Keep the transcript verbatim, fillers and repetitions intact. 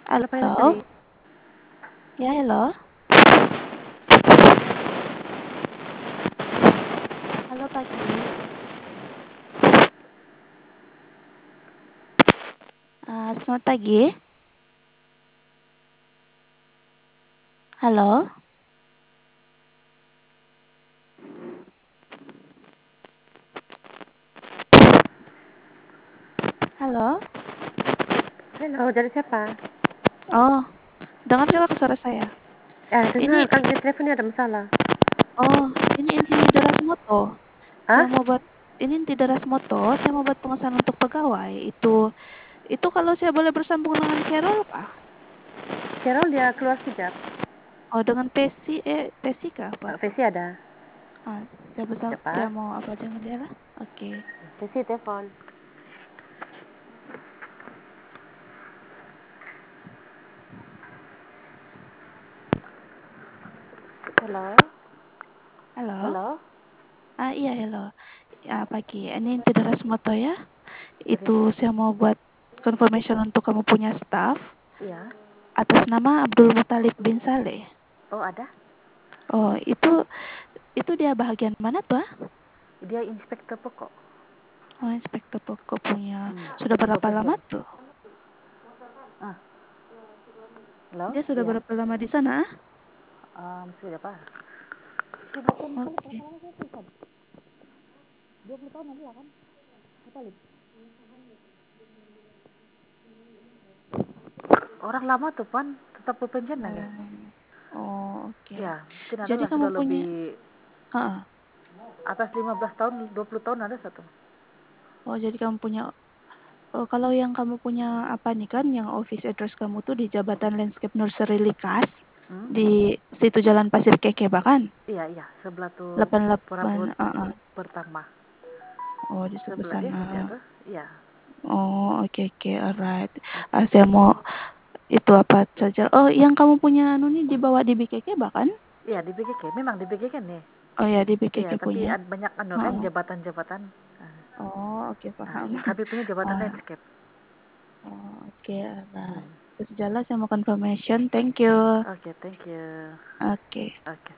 Halo Pak Halo, Lestari. ya halo. Halo pagi. Ah, selamat pagi. Halo. Halo. Halo, dari siapa? Oh, dengar juga ke suara saya. Ya, Ini, dengar, kalau di teleponnya ada masalah. oh, ini Inti Deras Moto. Saya Ah, mau buat ini Inti Deras Moto. Saya mau buat pemesanan untuk pegawai. Itu, itu kalau saya boleh bersambung dengan Carol kah? Carol dia keluar sekejap. Oh, dengan Tesi, eh Tesi kah apa? Uh, Vesi ada. Ah, saya besar, saya Cepat. mau apa dengan dia lah. Oke. Vesi telepon. Halo. Halo. Halo. Ah iya halo. Ya pagi. Ini Inti Deras Moto ya. Dari Itu saya mau buat confirmation untuk kamu punya staff Iya. atas nama Abdul Muthalib bin Saleh. Oh, ada. Oh, itu itu dia bahagian mana tuh? Ah? Dia inspektur pokok. Oh, inspektur pokok punya. Hmm, Sudah berapa lama supervisor. tuh? Ah, halo. Dia sudah Iya. berapa lama di sana? Ah? Um, sudah apa? Oke. dua puluh tahun ada kan? Muthalib. Orang lama tuh, Pan. Tetap berpenjana ya. Oh, oh oke. Ya, mungkin ada Jadi lah kamu sudah punya, lebih ah, atas lima belas tahun, dua puluh tahun ada satu. oh jadi kamu punya. Oh, kalau yang kamu punya apa nih kan, yang office address kamu tuh di Jabatan Landscape Nursery Likas Hmm? di situ Jalan Pasir Keke bahkan Iya, iya, sebelah tuh delapan puluh delapan. perabot Ah, ah. pertama. Oh, di sebelah Sebelah dia sana. kerja tuh. Iya. Oh, oke oke, alright. Oke. Ah, saya mau itu apa saja. Oh, yang kamu punya anu nih dibawa di B K K bahkan? Iya, di B G K. Memang di B G K nih. Oh ya, di Iya, B K K tapi punya. ada banyak anu kan Oh, jabatan-jabatan. Nah, oh oke nah, paham. kami punya jabatan Ah, landscape. oh, oke, Hmm. alright. Terus jalan saya mau confirmation. Thank you. Oke, thank you. Oke. Oke.